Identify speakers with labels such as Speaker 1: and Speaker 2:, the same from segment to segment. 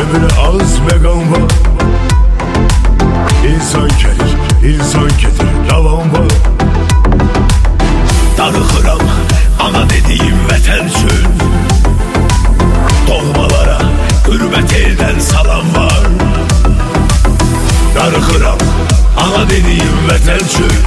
Speaker 1: bir ağız vegan var. İnsan gelir, insan getirir yalan var.
Speaker 2: Darıxıram ana dediğim vətən üçün. Doğmalara qürbət eldən salam var. Darıxıram ana dediğim vətən üçün.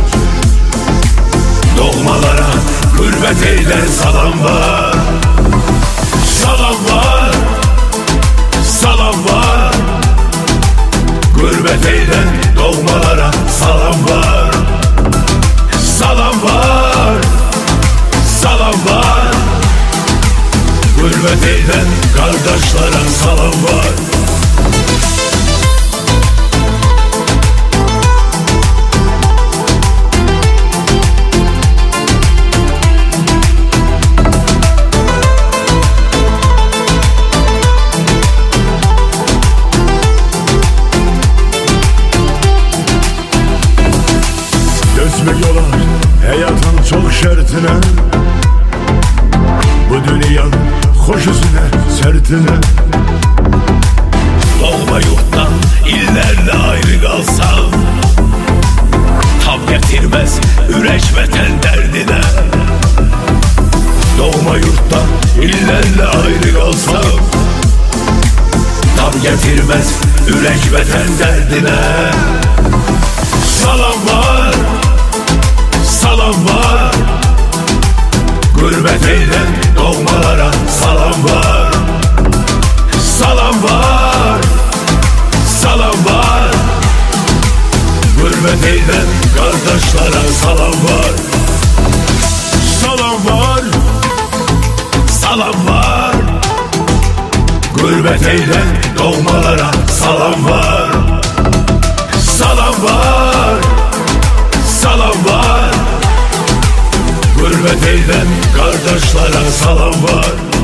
Speaker 2: Doğmalara qürbət eldən salam var. Salam var, salam var. Qürbət eldən doğmalara salam var. Salam var, salam var. Qürbət eldən qardaşlara salam var.
Speaker 1: Gözmek olar hayatın çok şertine. Bu dünyanın hoş üzüne, sertine.
Speaker 2: Doğma yurtdan illərlə ayrı qalsam, tab gətirməz ürək vətən dərdinə. Doğma yurtdan illərlə ayrı qalsam, tab gətirməz ürək vətən dərdinə. Salam var, salam var. Qürbət eldən doğmalara salam var. Salam var, salam var. Qürbət eldən qardaşlara salam var.
Speaker 1: Salam var,
Speaker 2: salam var. Qürbət eldən doğmalara salam var. Salam var, salam var. Qürbət eldən qardaşlara salam var.